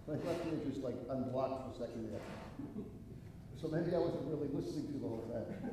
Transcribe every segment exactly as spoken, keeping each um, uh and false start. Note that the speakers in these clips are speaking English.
My left ear just like unblocked for a second there. So maybe I wasn't really listening to the whole thing.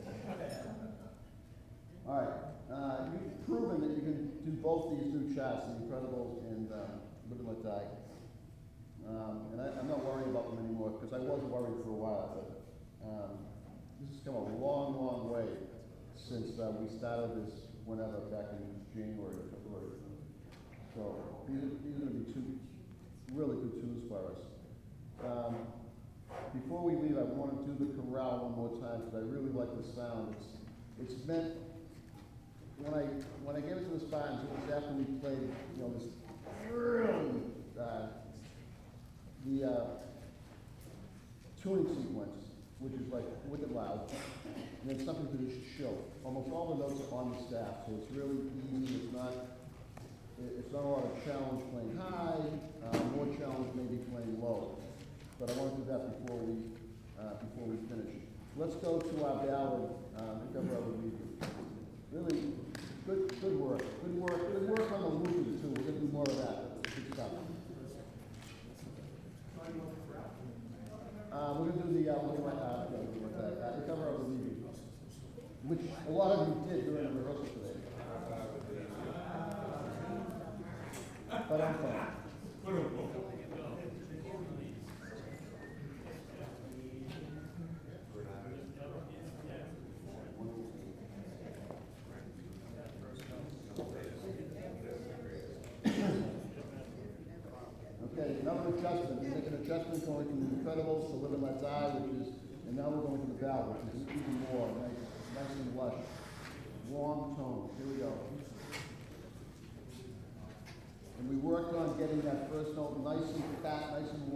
All right, uh, you've proven that you can do both these new charts, The Incredibles and um, Live and Let Die. Um, and I, I'm not worrying about them anymore because I was worried for a while, but um, this has come a long, long way since uh, we started this whenever back in January or February. So these are, these are going to be two really good tunes for us. Um, before we leave, I want to do the chorale one more time because I really like the sound. It's it's meant when I when I gave it to the Spartans, it was after we played, you know, this really uh, the uh, tuning sequence, which is like wicked loud, and it's something to just show. Almost all the notes are on the staff, so it's really easy. It's not it's not a lot of challenge playing high, uh, more challenge maybe playing low. But I want to do that before we uh, before we finish. Let's go to our ballad, um, The Cover of the Region. Really good good work. Good work. Good work on the looping too. We're going to do more of that. Good stuff. Uh, we're going to do the uh, uh, uh, The Cover of the Region, which a lot of you did during the rehearsal today. But I'm fine. Okay, another adjustment. We make an adjustment going from The Incredibles to Live and Let Die, which is, and now we're going to the ballad, which is even more nice, nice and lush. Warm tone. Here we go. And we worked on getting that first note nice and fat, nice and